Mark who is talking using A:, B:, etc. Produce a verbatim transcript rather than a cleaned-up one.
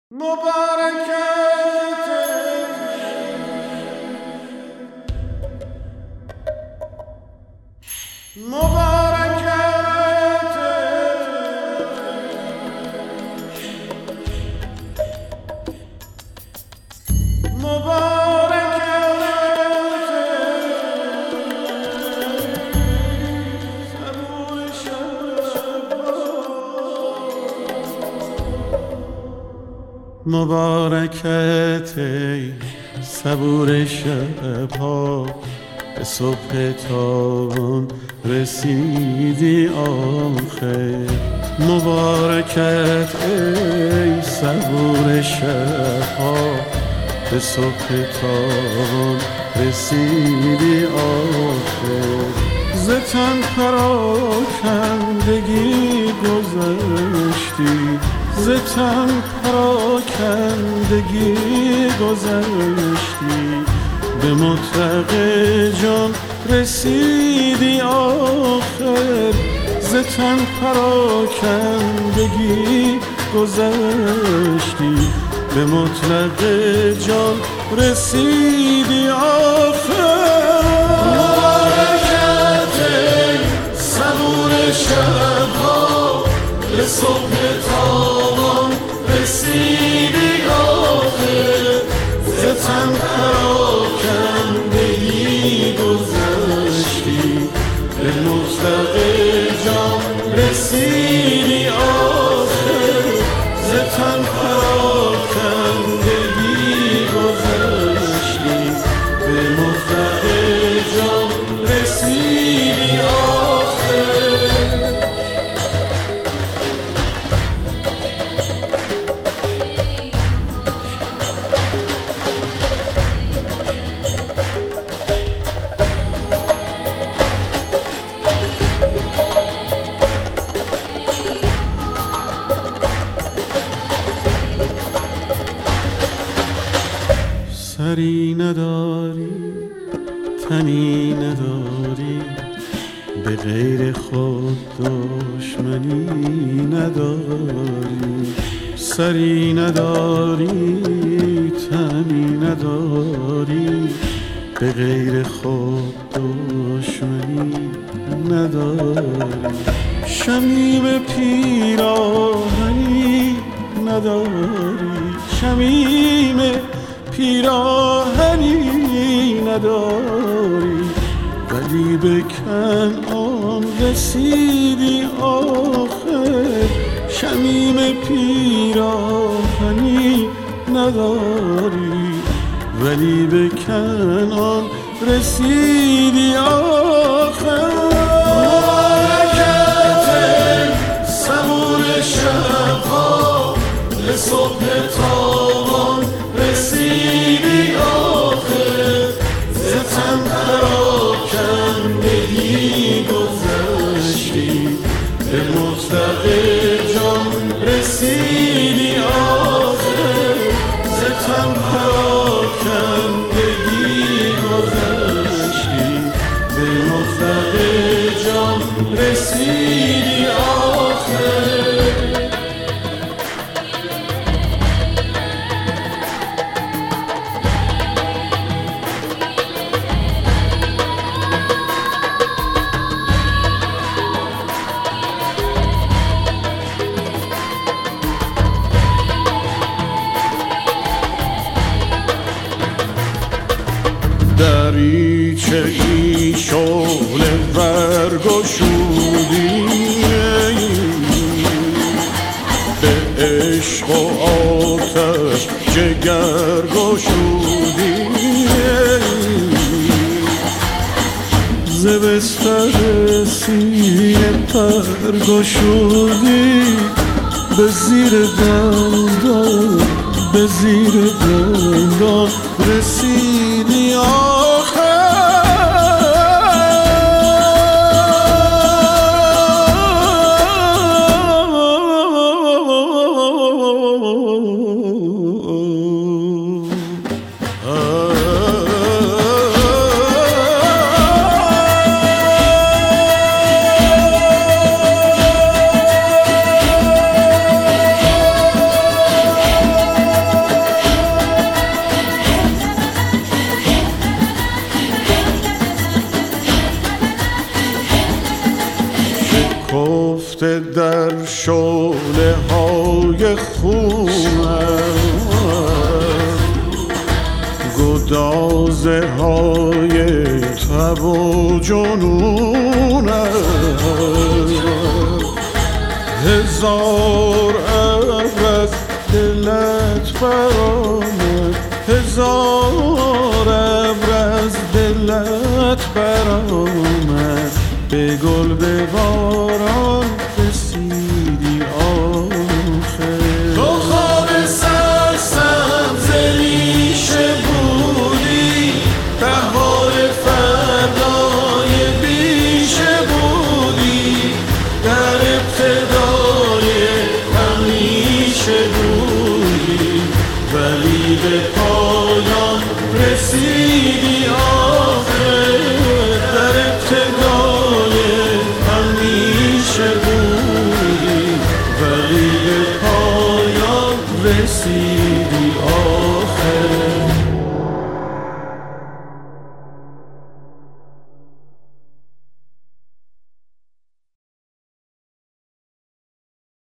A: مبارکت مبارکت مبارکت ای صبور شبها به صبح تابان رسیدی آخر. مبارکت ای صبور شبها به صبح تابان رسیدی آخر. ز تن پراکندگی گذشتی، ز تن پراکندگی گذشتی، به مطلق جان رسیدی آخر. ز تن پراکندگی گذشتی، به مطلق جان رسیدی آخر. مبارکت ای صبور شبها به صبح تابان رسیدی آخر. ز تن پراکندگی گذشتی، به مطلق جان رسیدی آخر. ز تن پراکندگی گذشتی، به مطلق جان رسیدی آخر. سری نداری، تنی نداری، به غیر خود دشمنی نداری. سری نداری، تنی نداری، به غیر خود دشمنی نداری. شمیم پیراهنی نداری، شمیم پیراهنی نداری، ولی به کنعان رسیدی آخر. شمیم پیراهنی نداری، ولی به کنعان رسیدی آخر. مبارکت ای صبور شبها به صبح تابان رسیدی آخر. ز تن پراکندگی گذشتی، به مطلق جان رسیدی آخر. ز تن پراکندگی گذشتی، به مطلق جان رسیدی آخر. دریچه ای شعله برگشودی، به عشق و آتش جگر گشودی. ز بستر سینه پر گشودی، به زیر دندان به زیر دندان رسیدی آخر. گدازه های تب و جنونت هزار ابر از دلت برآمد هزار ابر از دلت برآمد به گل به باران رسیدی آخر تو خواب سرسبز ریشه بودی بهار فردای بیشه بودی در ابتدای همیشه بودی ولی به پایان رسیدی آخر در ابتدای همیشه بودی ولی به پایان رسیدی